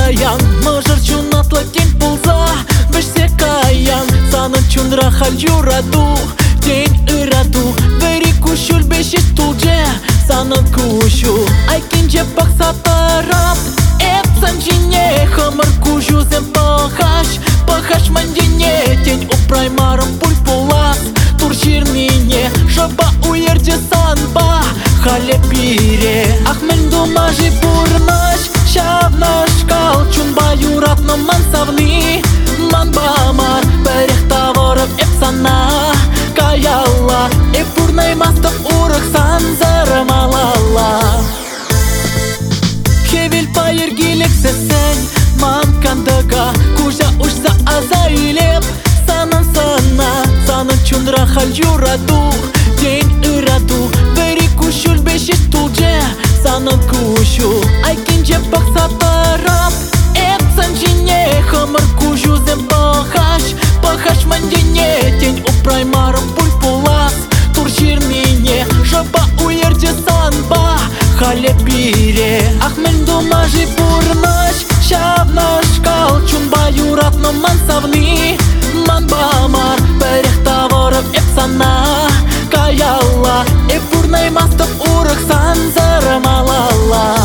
каян мыжыр чунатлы кең пулза бешсе каян саны чундра хал юраду день ыраду бери кушул бешеш тулже саны кушу айкинже бакса тарап эпсан жине хамар кушу зем пахаш мандине тень упрай марам пуль пулас тур жирнине шаба уерде санба хале пире ахмен думажи бурнаш шавнаш кал чунба юратно мансавни ман бамар берех таворов эпсана каялла эпурнай мастов урах санзарамалала хевил пайер гилек сесен ман кандага кужа ушса азайлеп санан чундра хал юраду день ыраду бери кушул бешеш тулже санан кушу айкинже бакса тарап эпсан жине хамар кушу зем пахаш мандине тень упрай марам пуль пулас тур жирнине шаба уерде санба хале пире ахмен думажи бурнаш шавнаш кал чунба юратно мансавни ман бамар берех таворов эпсана каялла эпурнай мастов урах санзарамалала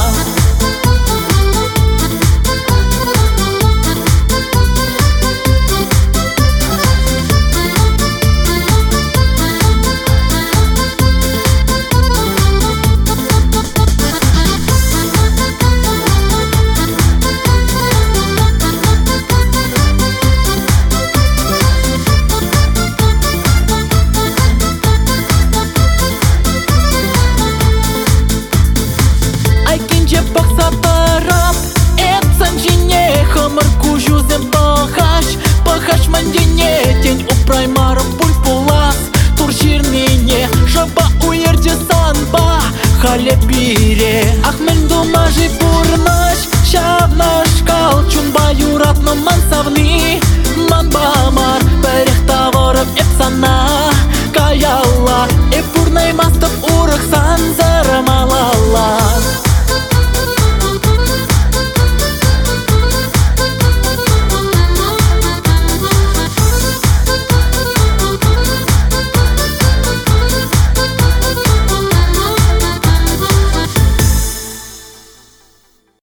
бакса тарап эпсан жине хамар кушу зем пахаш мандине тень упрай марам пуль пулас тур жирнине шаба уерде санба хале пире ахмен думажи